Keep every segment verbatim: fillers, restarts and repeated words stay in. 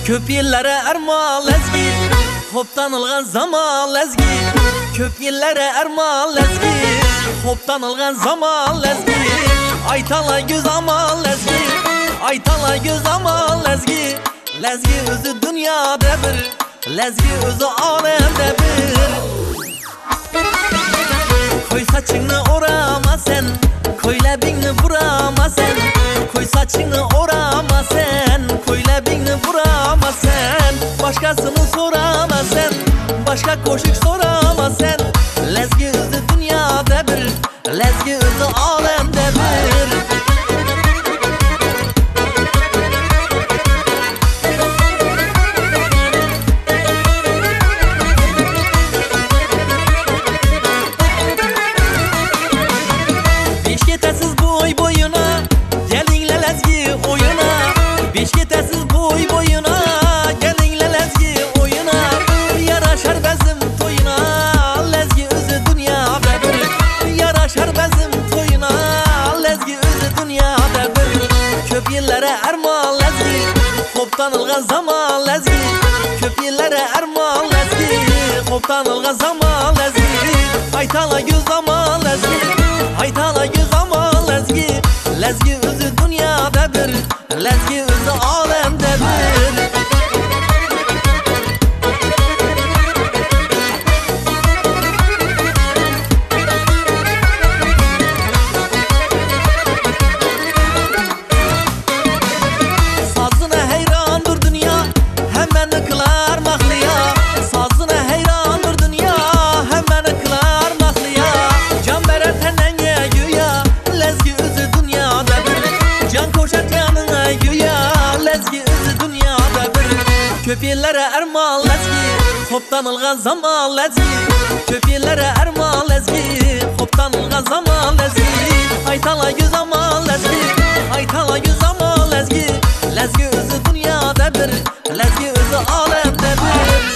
Köp yillere ermal ezgi, hoptan algan zaman ezgi. Köp yillere ermal ezgi, hoptan algan zaman ezgi. Aytala göz amal ezgi, aytala göz amal ezgi. Lezgi özü dünyada bir, lezgi özü alemde bir. Koy saçını orama sen, koy lebini burama sen. Koy saçını orama sen, koy lebini burama sen. Başkasını sorama sen, başka koşuk sorama sen. Lezgi özü dünyada bir, lezgi özü alemde bir. Beşketesiz boy boyuna, gelinle lezgi oyuna. Beşketesiz boy boyuna, gelinle lezgi oyuna. Yaraşar bezim toyuna, lezgi özü dünyada bir. Yaraşar bezim toyuna, lezgi özü dünyada bir. Köp yillere ermal lezgi, hoptan algan zaman lezgi. Köp yillere ermal lezgi, hoptan algan zaman lezgi. Aytala göz zaman lezgi, aytala göz amal lezgi. Lezgi özü dünyada bir, lezgi özü alemde bir. Sazına heyrandır dünya, hemen kılar mahliya. Sazına heyrandır dünya, hemen kılar mahliya. Can veren tenenge güya, lezgi özü dünyada bir. Can koşar yanına güya, lezgi özü dünyada bir. Köp yillere ermal lezgi, hoptan algan zaman lezgi. Köp yillere ermal lezgi, hoptan algan zaman lezgi. Aytala göz amal lezgi, aytala göz amal lezgi. Lezgi özü dünyada bir, lezgi özü alemde bir.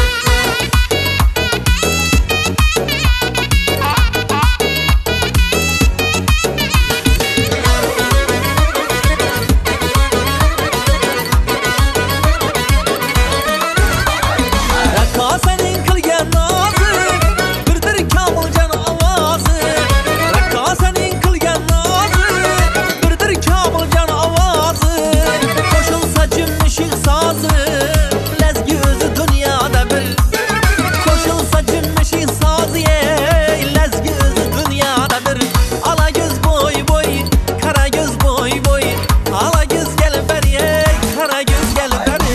Rakkasenin kılgen nazı, birdir kamılcan avazı. Rakkasenin kılgen nazı, birdir kamılcan avazı. Koşulsa cümüşük sazı, lezgi özü dünyada bir. Koşulsa cümüşük sazı, lezgi özü dünyada bir. Ala göz boy boy, kara göz boy boy. Ala göz gel beri, kara göz gel beri.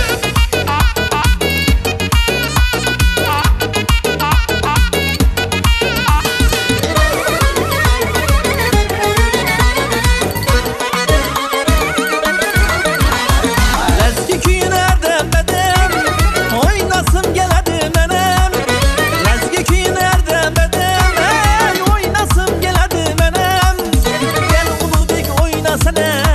Lezgi kuyunerden bedem, oynasım geledi menem. Lezgi kuyunerden bedem, oynasım geledi menem. Gel ulu bek oynasana,